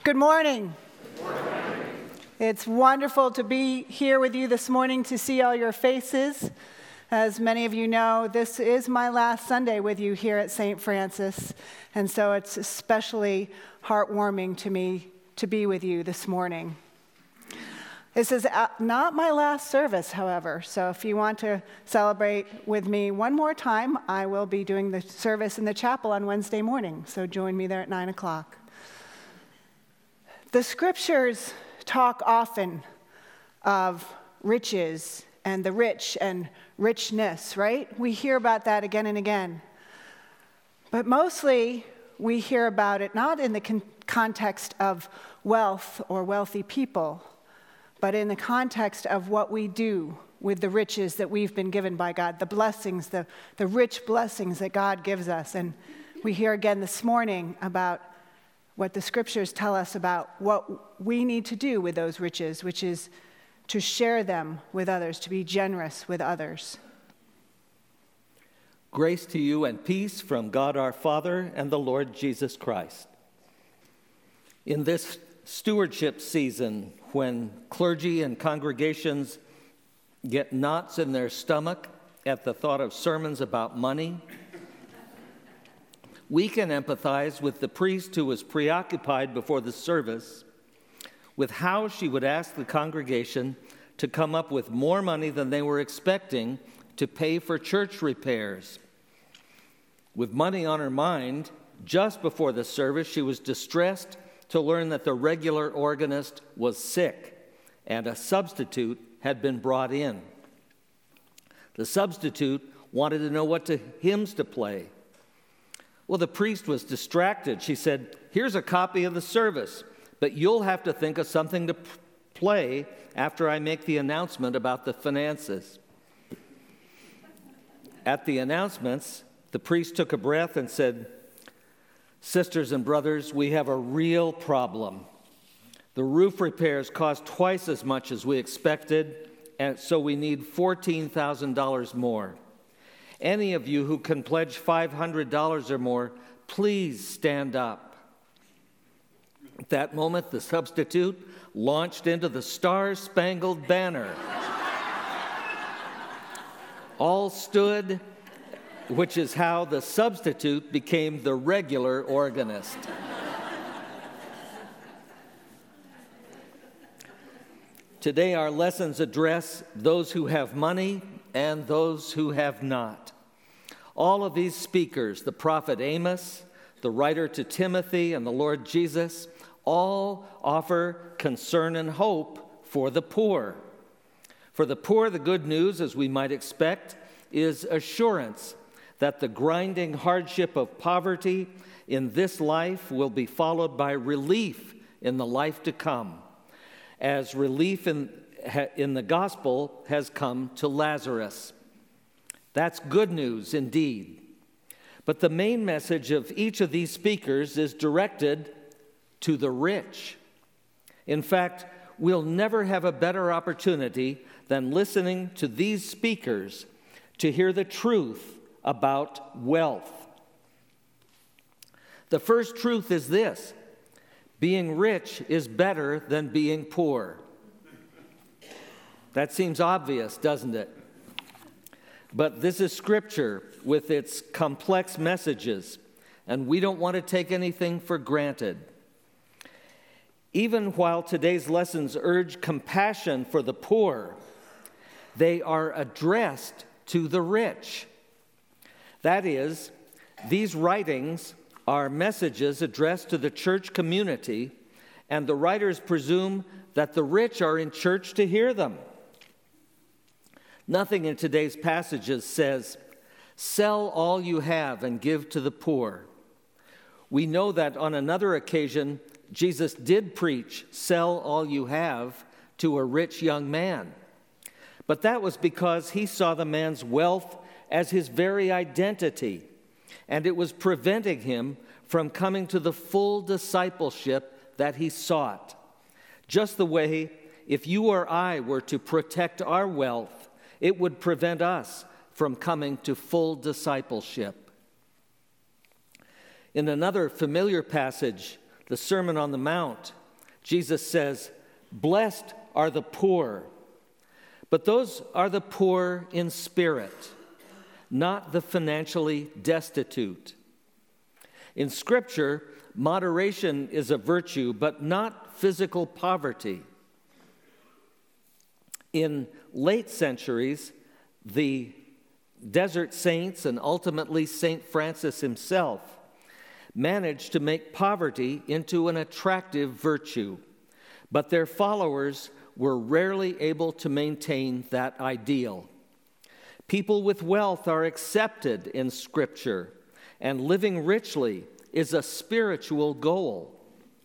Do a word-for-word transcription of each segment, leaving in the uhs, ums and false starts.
Good morning. Good morning. It's wonderful to be here with you this morning to see all your faces. As many of you know, this is my last Sunday with you here at Saint Francis, and so it's especially heartwarming to me to be with you this morning. This is not my last service, however, so if you want to celebrate with me one more time, I will be doing the service in the chapel on Wednesday morning, so join me there at nine o'clock. The scriptures talk often of riches and the rich and richness, right? We hear about that again and again. But mostly we hear about it not in the con- context of wealth or wealthy people, but in the context of what we do with the riches that we've been given by God, the blessings, the, the rich blessings that God gives us. And we hear again this morning about what the scriptures tell us about what we need to do with those riches, which is to share them with others, to be generous with others. Grace to you and peace from God our Father and the Lord Jesus Christ. In this stewardship season, when clergy and congregations get knots in their stomach at the thought of sermons about money, we can empathize with the priest who was preoccupied before the service with how she would ask the congregation to come up with more money than they were expecting to pay for church repairs. With money on her mind, just before the service, she was distressed to learn that the regular organist was sick and a substitute had been brought in. The substitute wanted to know what to, hymns to play. Well, the priest was distracted. She said, "Here's a copy of the service, but you'll have to think of something to p- play after I make the announcement about the finances." At the announcements, the priest took a breath and said, "Sisters and brothers, we have a real problem. The roof repairs cost twice as much as we expected, and so we need fourteen thousand dollars more. Any of you who can pledge five hundred dollars or more, please stand up." At that moment, the substitute launched into the Star-Spangled Banner. All stood, which is how the substitute became the regular organist. Today, our lessons address those who have money and those who have not. All of these speakers, the prophet Amos, the writer to Timothy, and the Lord Jesus, all offer concern and hope for the poor. For the poor, the good news, as we might expect, is assurance that the grinding hardship of poverty in this life will be followed by relief in the life to come, as relief in, in the gospel has come to Lazarus. That's good news indeed. But the main message of each of these speakers is directed to the rich. In fact, we'll never have a better opportunity than listening to these speakers to hear the truth about wealth. The first truth is this: being rich is better than being poor. That seems obvious, doesn't it? But this is Scripture with its complex messages, and we don't want to take anything for granted. Even while today's lessons urge compassion for the poor, they are addressed to the rich. That is, these writings are messages addressed to the church community, and the writers presume that the rich are in church to hear them. Nothing in today's passages says, "Sell all you have and give to the poor." We know that on another occasion, Jesus did preach, "Sell all you have," to a rich young man. But that was because he saw the man's wealth as his very identity, and it was preventing him from coming to the full discipleship that he sought. Just the way if you or I were to protect our wealth, it would prevent us from coming to full discipleship. In another familiar passage, the Sermon on the Mount, Jesus says, "Blessed are the poor," but those are the poor in spirit, not the financially destitute. In Scripture, moderation is a virtue, but not physical poverty. In late centuries, the desert saints and ultimately Saint Francis himself managed to make poverty into an attractive virtue, but their followers were rarely able to maintain that ideal. People with wealth are accepted in Scripture, and living richly is a spiritual goal.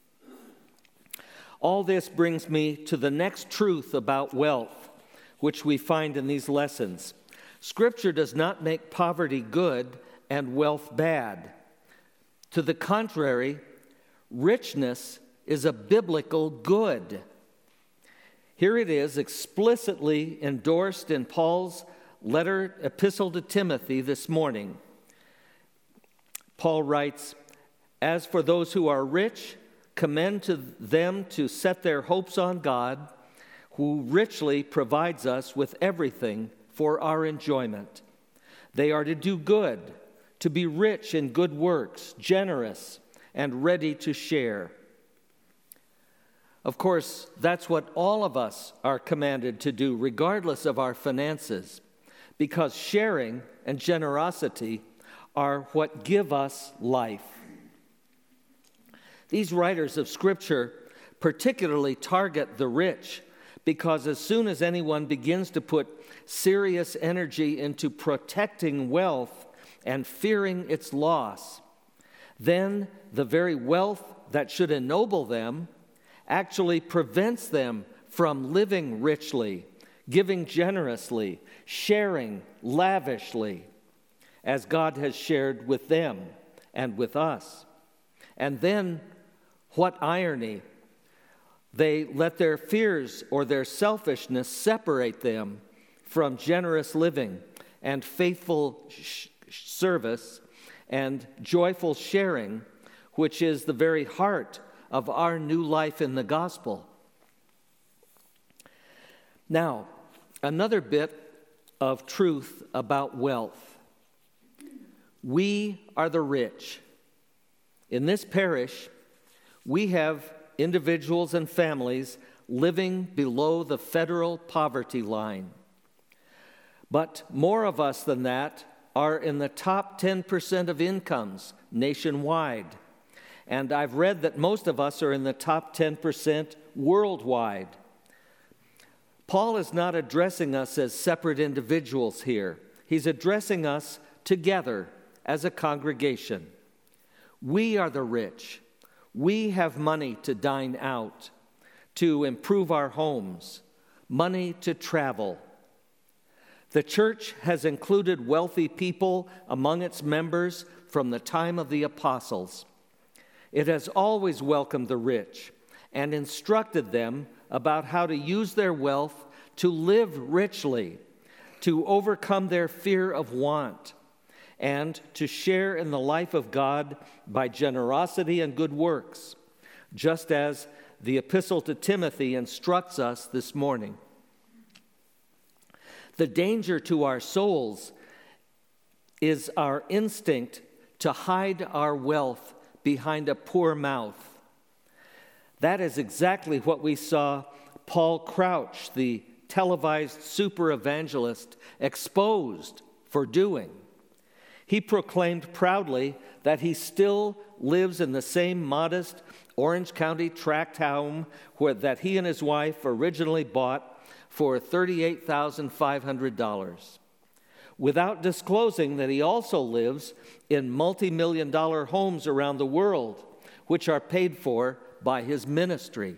All this brings me to the next truth about wealth, which we find in these lessons. Scripture does not make poverty good and wealth bad. To the contrary, richness is a biblical good. Here it is explicitly endorsed in Paul's letter, epistle to Timothy this morning. Paul writes, "As for those who are rich, commend to them to set their hopes on God, who richly provides us with everything for our enjoyment. They are to do good, to be rich in good works, generous, and ready to share." Of course, that's what all of us are commanded to do, regardless of our finances, because sharing and generosity are what give us life. These writers of Scripture particularly target the rich, because as soon as anyone begins to put serious energy into protecting wealth and fearing its loss, then the very wealth that should ennoble them actually prevents them from living richly, giving generously, sharing lavishly, as God has shared with them and with us. And then, what irony! They let their fears or their selfishness separate them from generous living and faithful sh- service and joyful sharing, which is the very heart of our new life in the gospel. Now, another bit of truth about wealth. We are the rich. In this parish, we have individuals and families living below the federal poverty line. But more of us than that are in the top ten percent of incomes nationwide. And I've read that most of us are in the top ten percent worldwide. Paul is not addressing us as separate individuals here. He's addressing us together as a congregation. We are the rich. We have money to dine out, to improve our homes, money to travel. The church has included wealthy people among its members from the time of the apostles. It has always welcomed the rich and instructed them about how to use their wealth to live richly, to overcome their fear of want, and to share in the life of God by generosity and good works, just as the epistle to Timothy instructs us this morning. The danger to our souls is our instinct to hide our wealth behind a poor mouth. That is exactly what we saw Paul Crouch, the televised super evangelist, exposed for doing. He proclaimed proudly that he still lives in the same modest Orange County tract home where, that he and his wife originally bought for thirty-eight thousand five hundred dollars, without disclosing that he also lives in multi-million dollar homes around the world, which are paid for by his ministry.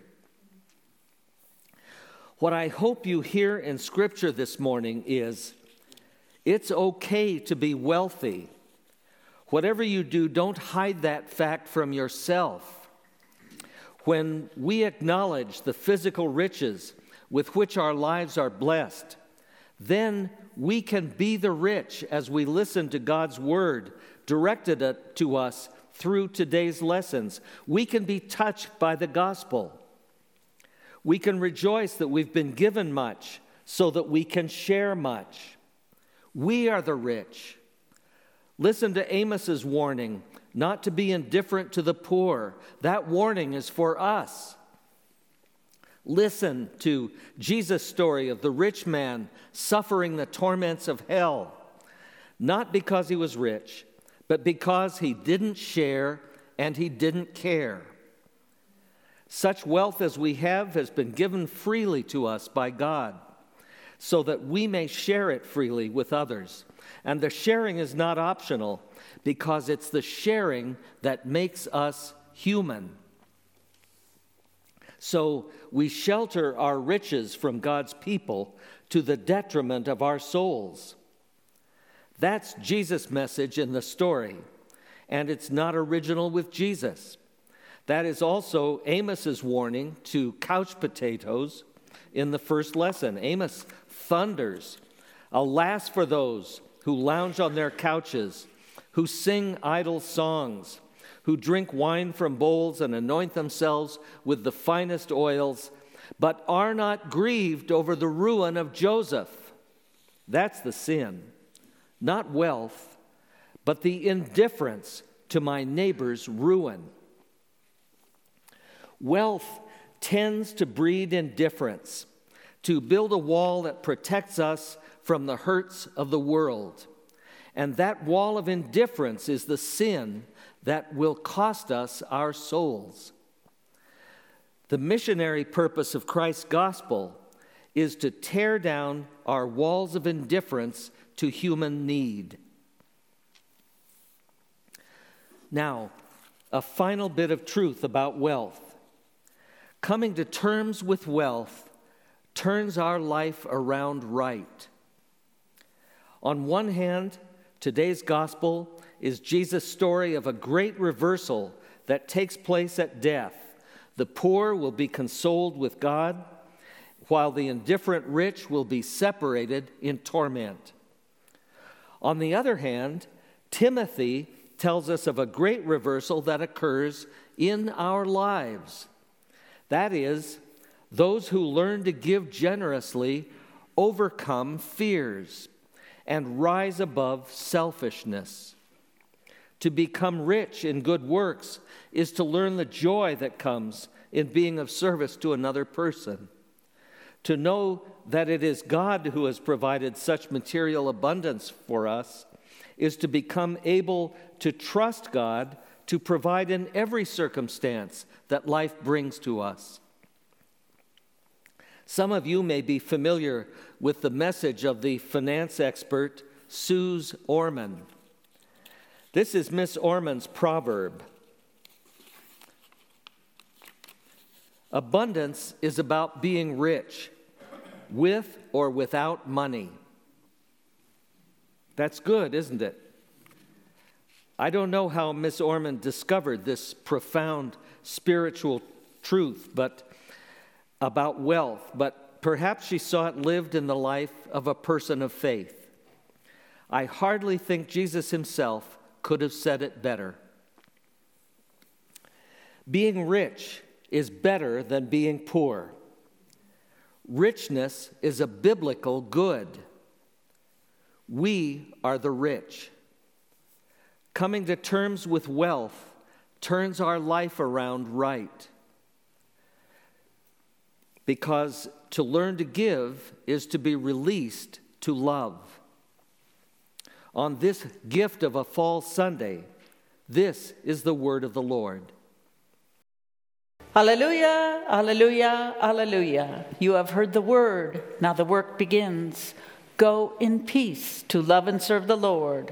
What I hope you hear in Scripture this morning is, it's okay to be wealthy. Whatever you do, don't hide that fact from yourself. When we acknowledge the physical riches with which our lives are blessed, then we can be the rich as we listen to God's word directed to us through today's lessons. We can be touched by the gospel. We can rejoice that we've been given much so that we can share much. We are the rich. Listen to Amos's warning, not to be indifferent to the poor. That warning is for us. Listen to Jesus' story of the rich man suffering the torments of hell, not because he was rich, but because he didn't share and he didn't care. Such wealth as we have has been given freely to us by God, so that we may share it freely with others. And the sharing is not optional, because it's the sharing that makes us human. So we shelter our riches from God's people to the detriment of our souls. That's Jesus' message in the story, and it's not original with Jesus. That is also Amos's warning to couch potatoes in the first lesson. Amos thunders, "Alas for those who lounge on their couches, who sing idle songs, who drink wine from bowls and anoint themselves with the finest oils, but are not grieved over the ruin of Joseph." That's the sin. Not wealth, but the indifference to my neighbor's ruin. Wealth tends to breed indifference, to build a wall that protects us from the hurts of the world. And that wall of indifference is the sin that will cost us our souls. The missionary purpose of Christ's gospel is to tear down our walls of indifference to human need. Now, a final bit of truth about wealth. Coming to terms with wealth turns our life around right. On one hand, today's gospel is Jesus' story of a great reversal that takes place at death. The poor will be consoled with God, while the indifferent rich will be separated in torment. On the other hand, Timothy tells us of a great reversal that occurs in our lives. That is, those who learn to give generously overcome fears and rise above selfishness. To become rich in good works is to learn the joy that comes in being of service to another person. To know that it is God who has provided such material abundance for us is to become able to trust God to provide in every circumstance that life brings to us. Some of you may be familiar with the message of the finance expert Suze Orman. This is Miss Orman's proverb. Abundance is about being rich, with or without money. That's good, isn't it? I don't know how Miss Orman discovered this profound spiritual truth but about wealth, but perhaps she saw it lived in the life of a person of faith. I hardly think Jesus himself could have said it better. Being rich is better than being poor. Richness is a biblical good. We are the rich. Coming to terms with wealth turns our life around right. Because to learn to give is to be released to love. On this gift of a fall Sunday, this is the word of the Lord. Hallelujah, hallelujah, hallelujah. You have heard the word. Now the work begins. Go in peace to love and serve the Lord.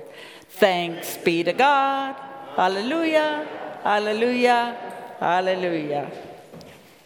Thanks be to God. Hallelujah, hallelujah, hallelujah.